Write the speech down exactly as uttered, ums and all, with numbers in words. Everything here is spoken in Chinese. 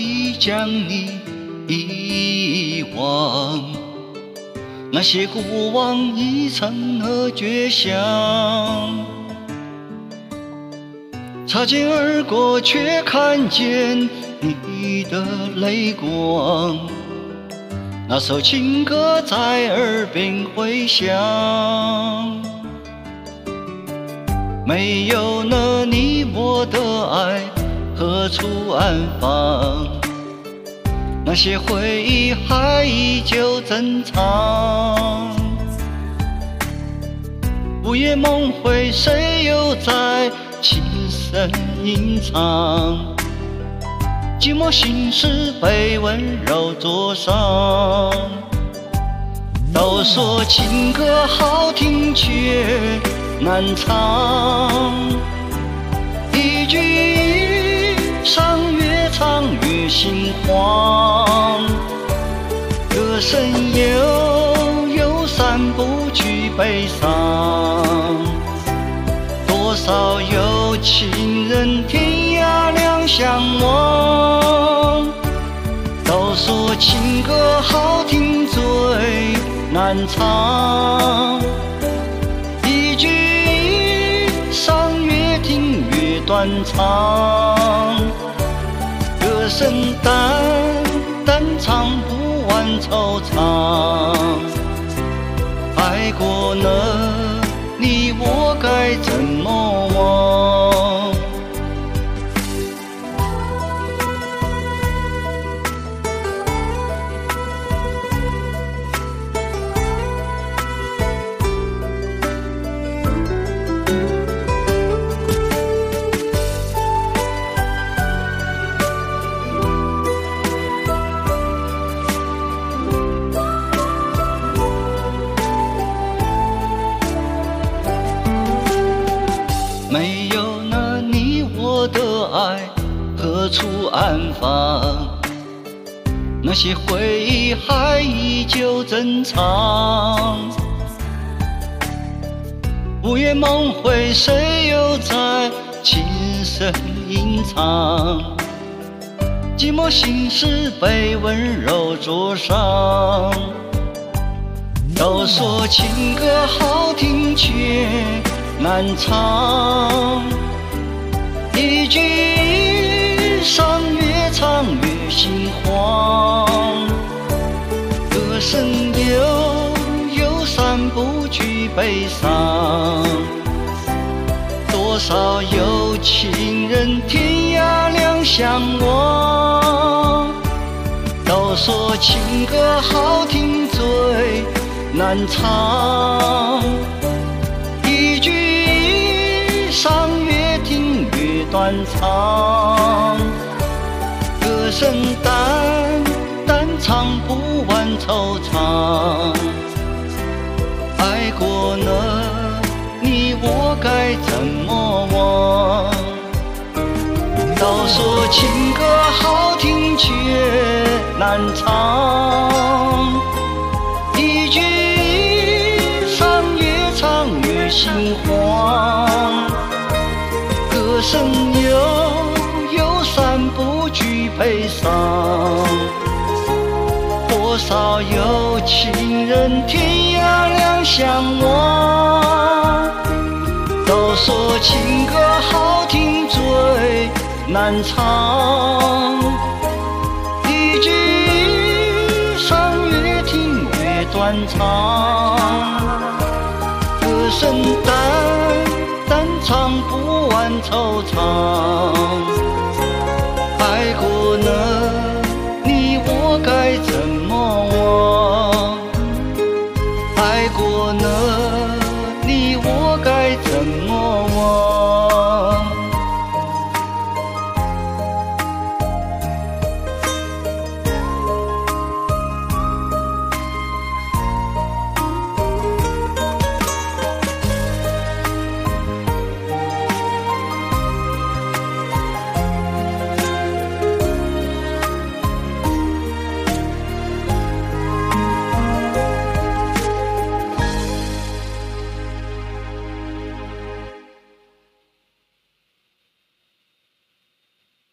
意将你遗忘，那些过往已成了绝响。擦肩而过，却看见你的泪光，那首情歌在耳边回响。没有了你，我的爱何处安放？那些回忆还依旧珍藏。午夜梦回，谁又在轻声吟唱？寂寞心事被温柔灼伤。都说情歌好听却难唱，一句一伤越唱越心慌。歌声悠悠散不去悲伤，多少有情人天涯两相望。都说情歌好听最难唱，一句一伤越听越断肠。歌声淡淡唱不完惆怅，爱过了你我该怎么忘？没有了你，我的爱何处安放？那些回忆还依旧珍藏。午夜梦回，谁又在轻声吟唱？寂寞心事被温柔灼伤。都说情歌好听却难唱，一句一伤越唱越心慌。歌声悠悠散不去悲伤，多少有情人天涯两相望。都说情歌好听最难唱，一句一伤越听越断肠。歌声淡淡唱不完惆怅，爱过了你我该怎么忘？都说情歌好听却难唱，一句一伤越唱越心慌。歌声悠悠散不去悲伤，多少有情人天涯两相望。都说情歌好听最难唱，一句一伤越听越断肠。歌声淡淡唱不完惆怅，爱过了